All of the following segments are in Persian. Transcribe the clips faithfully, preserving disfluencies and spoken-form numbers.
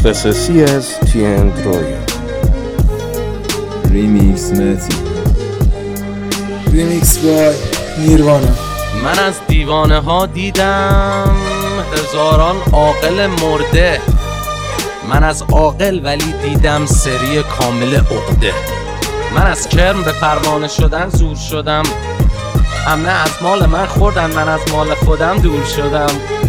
اختصاصی از تی اند رویا. ریمیکس متی. ریمیکس بای نیروانا. من از دیوانه ها دیدم هزاران عاقل مرده. من از عاقل ولی دیدم سری کامل عقده. من از کرم به پروانه شدن زور شدم. همه از مال من خوردن، من از مال خودم دور شدم.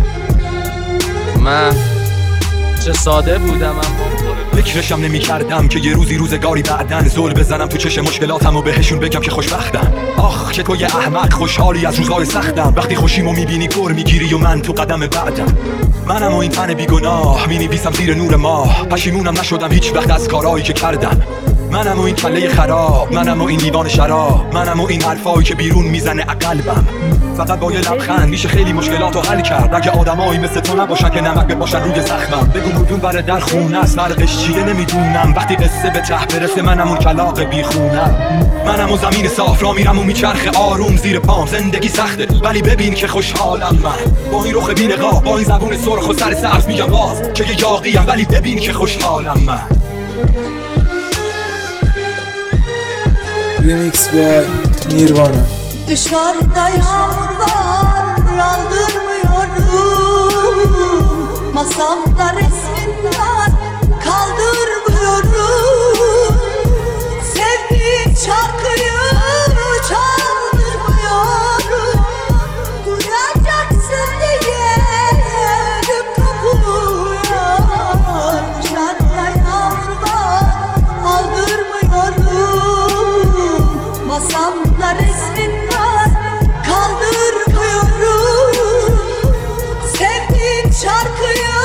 من چه ساده بودم اما فکرشم نمی کردم که یه روزی روزگاری بعدن زل بزنم تو چش مشکلاتم و بهشون بگم که خوشبختم. آخ که تو یه احمق خوشحالی از روزای سختم. وقتی خوشیمو میبینی پر میگیری و من تو قدم بعدم. منم و این تن بیگناه مینویسم زیر نور ماه. پشیمونم نشدم هیچ وقت از کارهایی که کردم. منم و این کله خراب، منم و این لیوان شراب، منم و این حرفایی که بیرون میزنه قلبم. فقط با یه لبخند میشه خیلی مشکلاتو حل کرد. اگه آدمایی مثل تو نباشن که نمک بپاشن روی زخمم. بگو مدون بره در خونه است، فرقش چیه نمیدونم. وقتی قصه به ته برسه منم اون کلاغ بیخونم. منم و زمین صاف را میرم و میچرخه آروم زیر پام. زندگی سخته ولی ببین که خوشحالم من. با این رخ بی‌نقاب، با این زبون سرخ و سر سبز میگم باز که یه یاغیم ولی ببین که خوشحالم من. Remix by Nirvana. Dışarıda yağmur var, aldırmıyorum. Masamda resmin var, kaldırmıyorum. Sevdiğim şarkıyı çaldırmıyorum. Duyacaksın diye ödüm kopuyor. Dışarıda yağmur var, aldırmıyorum. Masamda resmin var, kaldırmıyorum. Sevdiğim şarkıyı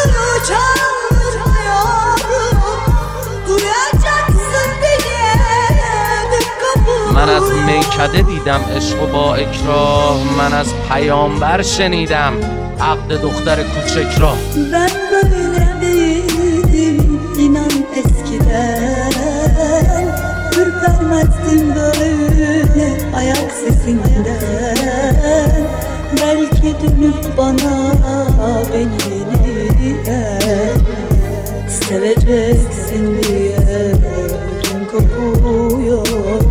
çaldırmıyorum. Duyacaksın diye ödüm kopuyor. من از میکده دیدم عشق و با اکراه. من از پیامبر شنیدم عقد دختر کوچک را. Ben böyle miydim inan eskiden. Ürpermezdim böyle ayak sesinden. Belki dönüp bana beni yeniden seveceksin diye ödüm kopuyor.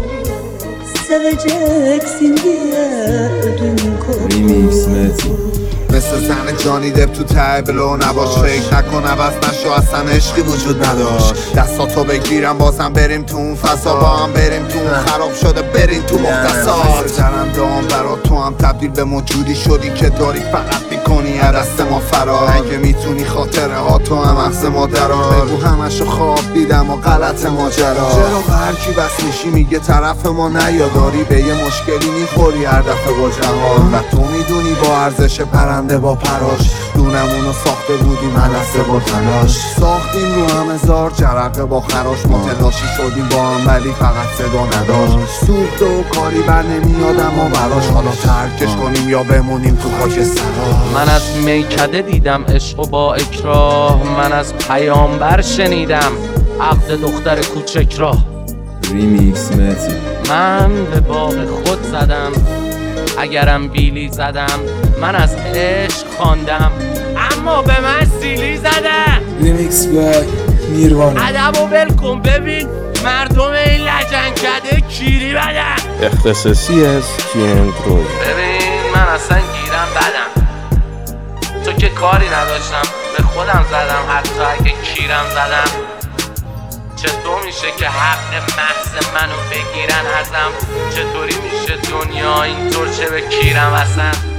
Seveceksin diye ödüm kopuyor. ریمیکس متی. مثل زن جانی دب تو ته بلو نباش. فکر نکن عوض نشو اصلا عشقی وجود نداشت. دستاتو بگیرم بازم بریم تو اون فضا. با هم بریم تو اون خراب شده بریم تو مختصات. ترندام برا تو هم تبدیل به موجودی شدی که داری فقط میکنی از دست ما فرار. اگه میتونی خاطره ها تو هم اخذ ما درار. بگو همشو خواب دیدم و غلط ماجرا. چرا به هرکی بس میشی میگه طرف ما نیاداری. به یه مشکلی میخوری هر دفعه با جهان. و تو میدونی با ارزش پرنده با پراش. دونمونو ساخته بودیم علسه با تلاش. ساختیم رو هم هزار جرقه با خراش. متلاشی شدیم با هم ولی فقط صدا نداشت. سوخته و کاری بر نمیاد اما براش. حالا ترکش کنیم یا بمونیم تو خاک سراش. من از میکده دیدم عشق و با اکراه. من از پیامبر شنیدم عقد دختر کوچک را. ریمیکس متی. من به باغ خود زدم اگرم بیلی زدم. من از عشق خواندم اما به من سیلی زدم. Remix by Nirvana. ادب و ول کن ببین مردم این لجنکده کیری بدن. اختصاصی از تی اند رویا. ببین من اصلا گیرم بدم. تو که کاری نداشتم به خودم زدم. حتی اگه کیرم زدم چطور میشه که حق محض منو بگیرن ازم؟ چطوری میشه دنیا اینطور چه به کیرم اصلا؟